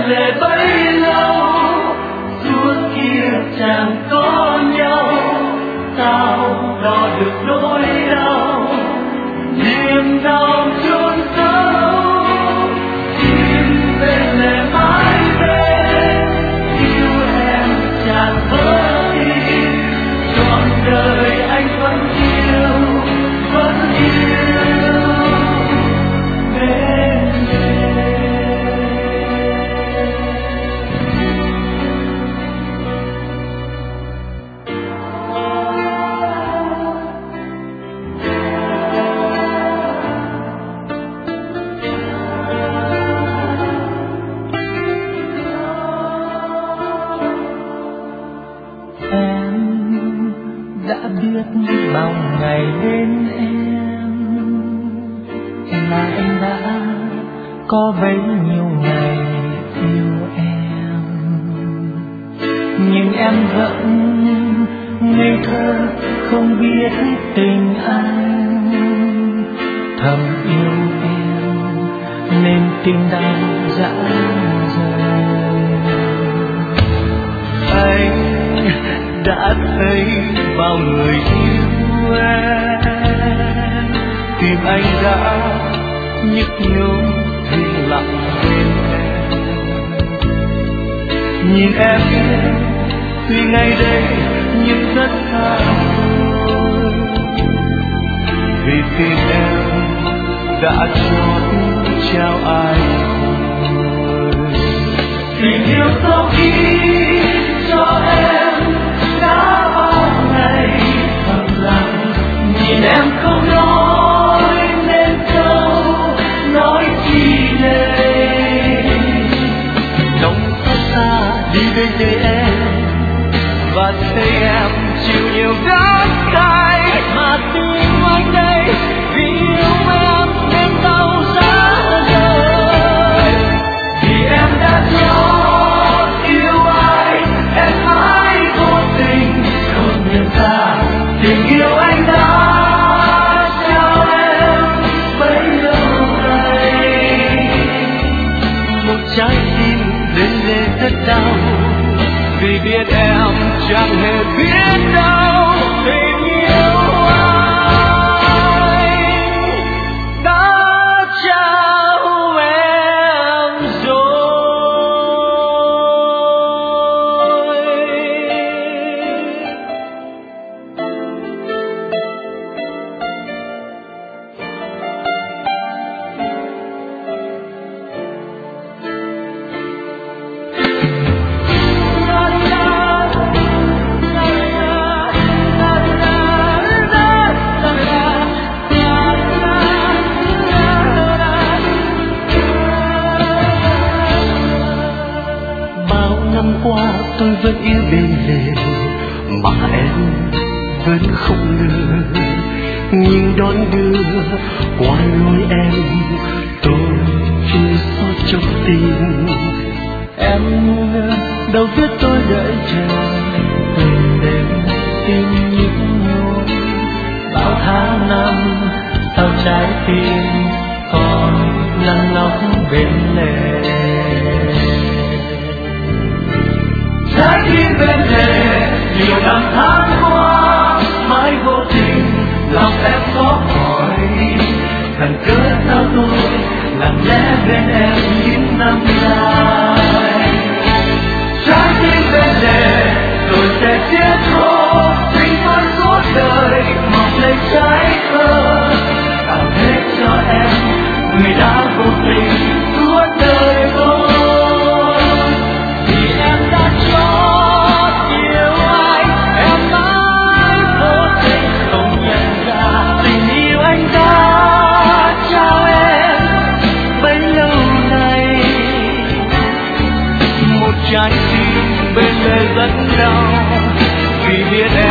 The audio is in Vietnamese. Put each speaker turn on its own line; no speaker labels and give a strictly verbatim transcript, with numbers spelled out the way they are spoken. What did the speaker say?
bên lề bấy lâu, suốt kia chẳng có nhau, sao đo được nỗi đau, niềm đau chôn sâu, tim bên lề mãi bên, yêu em chẳng vỡ đi, trọn đời anh vẫn yêu, vẫn yêu bên bao ngày bên em mà anh đã có bấy nhiêu ngày yêu em, nhưng em vẫn ngây thơ không biết tình anh, thầm yêu em nên tim đang dã rời. Anh đã thấy bao người yêu em, tim anh đã nhức nhối im lặng bên em, nhìn em tuy ngày đây nhưng rất xa xôi, vì tim em đã chót trao ai rồi. Tình yêu sau khi cho em đã bao ngày thầm lặng, nhìn em không nói nên câu nói chi đây, lòng xót xa đi bên nơi em và thấy em chịu nhiều đắng cay, mà tim anh đây vì yêu em nên đau giá rời, vì em đã cho yêu ai em mãi vô tình không nhận ra tình yêu anh đã trao em bấy lâu nay. Một trái tim bên lề rất đau vì biết em chẳng hề biết đâu tình yêu anh đã trao em rồi. Qua tôi vẫn yêu bên lề mà em vẫn không ngờ, nhưng đón đưa qua lối em tôi chua xót trong tim. Em đâu biết tôi đợi chờ từng đêm tim nhức nhối, bao tháng năm sao trái tim còn nắng nóng bên lề. Trái tim bên lề nhiều năm tháng qua mãi vô tình, lòng em có hỏi rằng cớ sao tôi lặng lẽ bên em những năm dài. Trái tim bên lề rồi sẽ chết khô, tình tôi suốt đời mọc lên trái thơ, cảm hết cho em người đã vô tình suốt đời tôi. Trái tim bên lề rất đau vì biết